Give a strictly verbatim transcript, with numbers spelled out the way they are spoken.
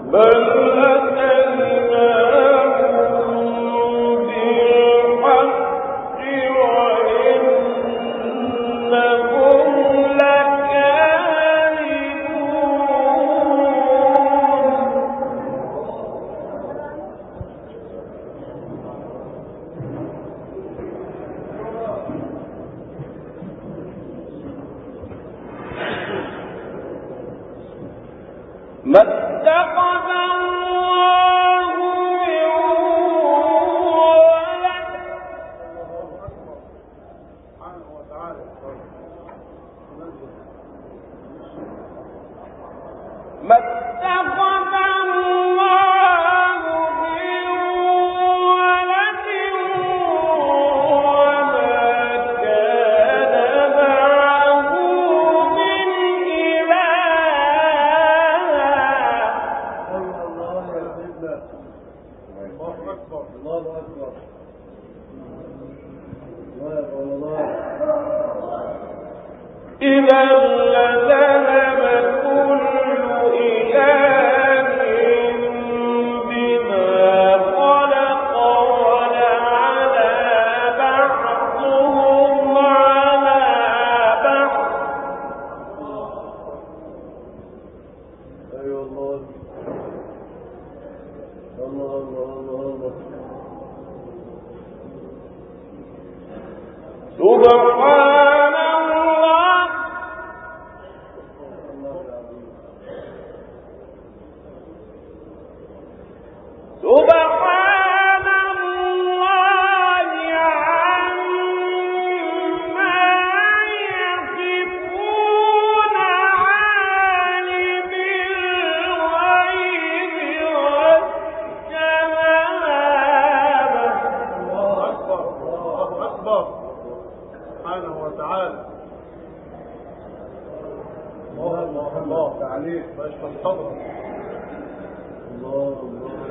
ما اتخذ الله من ولد سبحانه وتعالى ما اتخذ الله من ولد وما كان معه من إذا لذهب كل إله بما خلق ولعلى بعضهم على بعض. أيوة الله الله الله الله سبحان سبحان الله عما يصفون عالم الغيب والشهادة. الله أكبر الله أكبر سبحانه وتعالى. الله الله الله عليك ما يشفى الصدر. الله الله